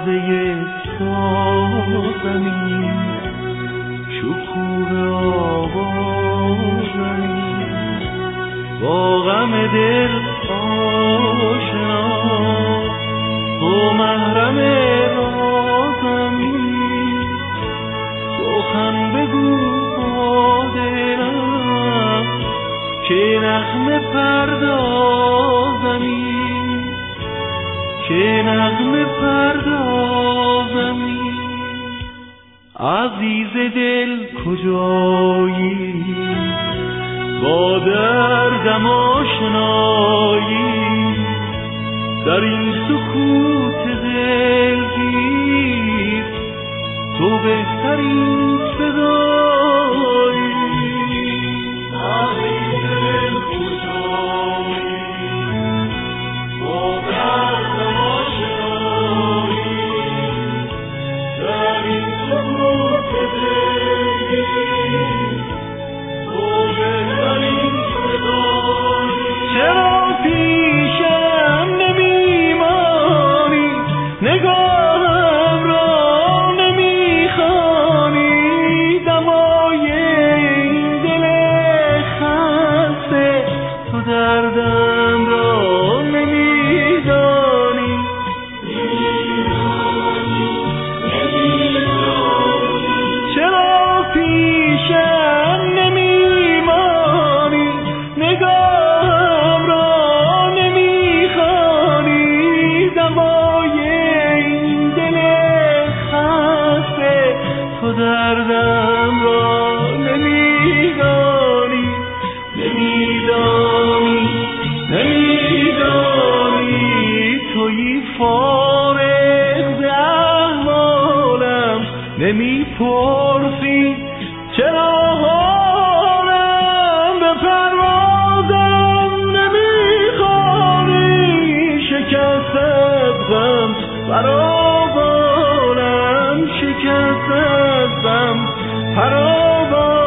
تازه سازمی شکوه آوازمی با غم دل آشنا تو محرم رازمی سخن بگو با دلم که نغمه پردازمی که نغمه پردازمی عزیز دل کجایی با دردم آشنایی در این سکوت دلگیر تو بهترین صدایی عزیز دل کجایی با دردم آشنایی در این سکوت دلگیر تو بهترین صدایی چرا پیشم نمیمانی نگاهم را نمیخوانی دمای این دل خسته تو دردم را نمیدانی چرا پیشم نمیمانی نگاهم را نمیخوانی دمای این دل خسته تو دردم را نمیدانی نمیدانی تویی فارغ ز احوالم نمیپرسی چرا حالم به پروازم نمیخوانی شکستت غم فراوانم شکستت غم فراوانم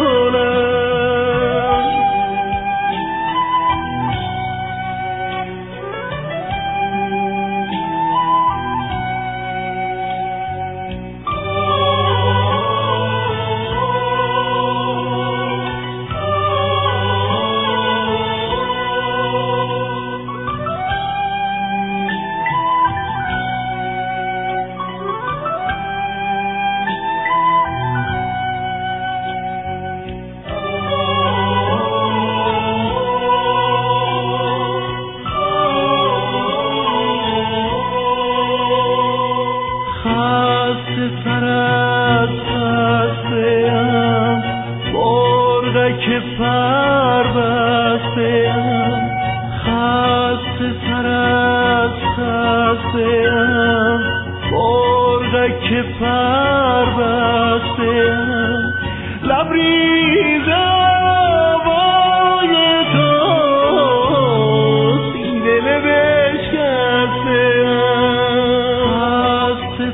لبریز آوای تو این دل بشکسته‌ام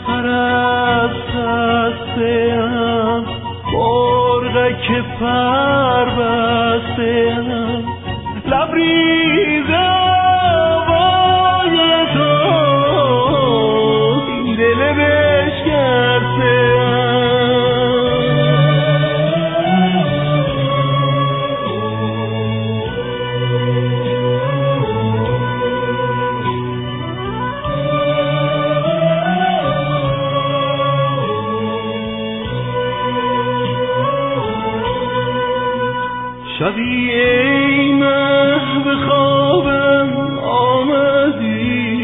خسته‌ام مرغک پربسته‌ام لبریز آوای تو این دل بشکسته‌ام شبی ای محو خوابم آمدی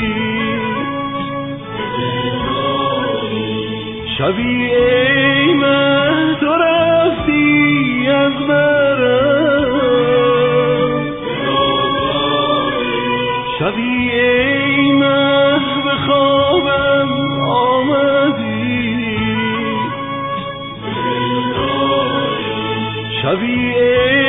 شبی ای مه تو رفتی از برم شبی ای محو خوابم آمدی شبی ای